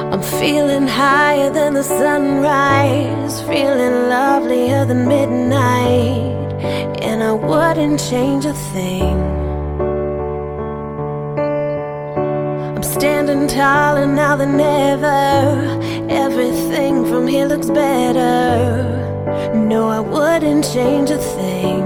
I'm feeling higher than the sunrise, feeling lovelier than midnight, and I wouldn't change a thing. I'm standing taller now than ever, everything from here looks better. No, I wouldn't change a thing.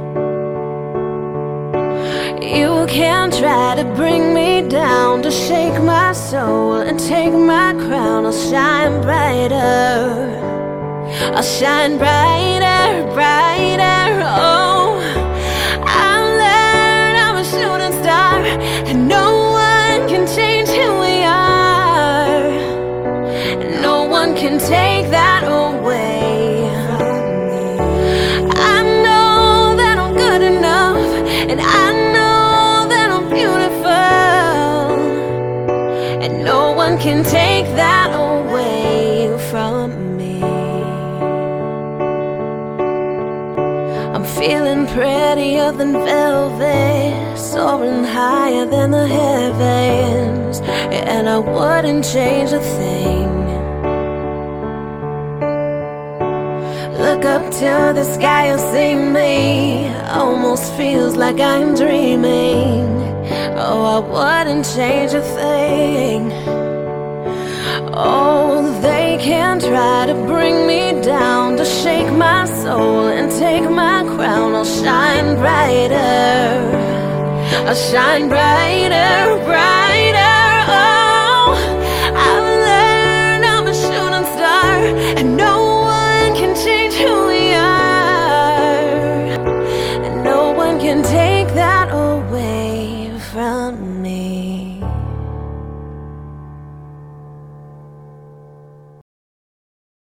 You can't try to bring me down, to shake my soul and take my crown. I'll shine brighter, I'll shine brighter, brighter. Oh, I've learned I'm a shooting star, and no one can change who we are. No one can take that away. I know that I'm good enough, and I know that I'm beautiful, and no one can take that away from me. I'm feeling prettier than velvet, soaring higher than the heavens, and I wouldn't change a thing. Look up to the sky, you'll see me. Almost feels like I'm dreaming. Oh, I wouldn't change a thing. Oh, they can't try to bring me down, to shake my soul and take my crown. I'll shine brighter, I'll shine brighter, brighter. Oh, I've learned I'm a shooting star, and no one can change who we are, and no one can take